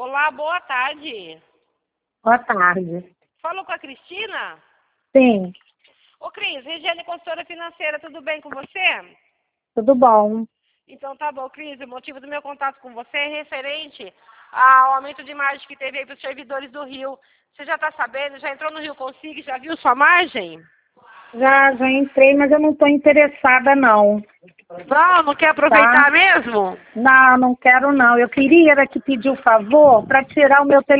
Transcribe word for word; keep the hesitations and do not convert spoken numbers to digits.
Olá, boa tarde. Boa tarde. Falou com a Cristina? Sim, Ô, Cris, Regiane, consultora financeira, tudo bem com você? tudo bom. Então tá bom, Cris, o motivo do meu contato com você é referente ao aumento de margem que teve aí para os servidores do Rio. Você já está sabendo? Já entrou no Rio Consig? Já viu sua margem? Já, já entrei, mas eu não estou interessada, não. Não, não quer aproveitar Tá? mesmo? Não, não quero, não. Eu queria era que pedir o favor para tirar o meu telefone.